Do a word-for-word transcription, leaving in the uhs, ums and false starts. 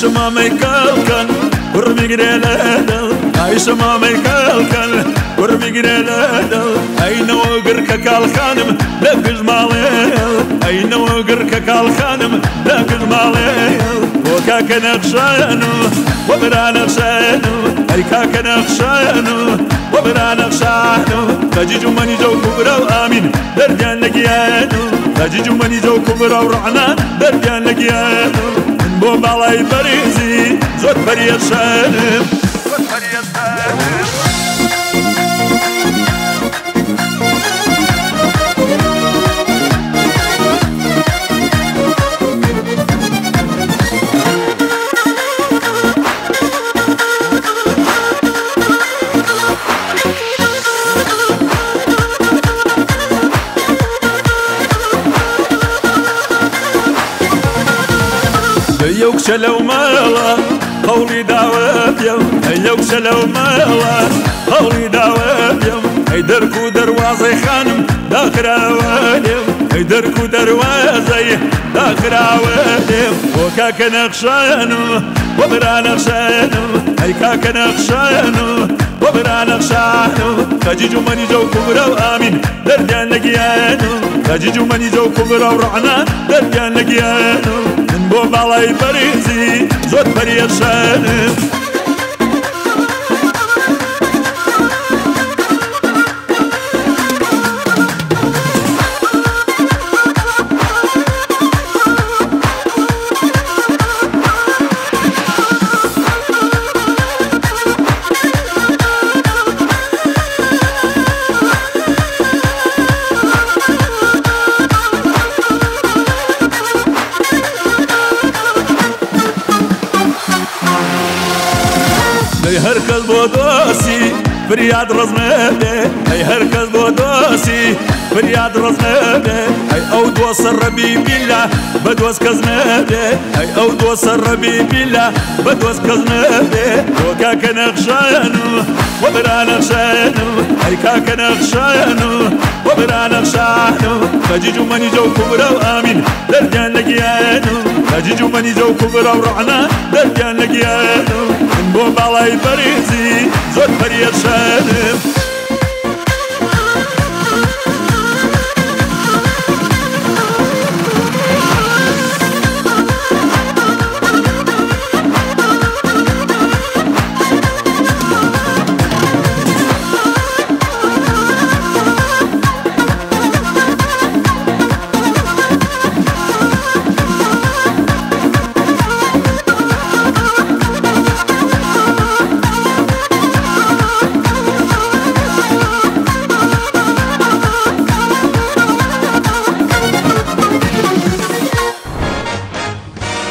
عايشة ميكالكن قربي قريلادل عايشة ميكالكن قربي قريلادل أين وقرك كالخانم لقج ماليل أين وقرك كالخانم لقج ماليل وكاك نخشانو وبرا نخشانو أي كاك نخشانو وبرا نخشانو خجيج مني جو كبرى وآمين درجان لقيانو خجيج مني جو كبرى ورعنا درجان لقيانو بو بالاي بريزي زود بريد شانم زود بريد شانم يوك شلو مالا قولي دعوة يوم يوك شلو مالا قولي دعوة يوم اي دركو دروازي خانم داخل عواليم اي دركو دروازي داخل عواليم وكاك نخشانو وبرا نخشانو اي كاك نخشانو وبرا نخشانو خجيج مني جو كبرى وآمين درجان لقيانو خجيج مني جو كبرى ورعنا درجان لقيانو بو بالاي بريزي زود بريد شانم اي هركز بودوسي فرياد رزمبي اي هركز بودوسي فرياد رزمبي اي او دوصر ربي بالله بدوس كزمبي اي او دوصر ربي بالله بدوس كزمبي وكاك نخشانو وبرا نخشانو اي كاك نخشانو وبرا نخشانو خجيج مني جو كبرى وآمين درجان لقيانو خجيج مني جو كبرى ورعنا درجان لقيانو بو بالاي بريزي زود بريد شانم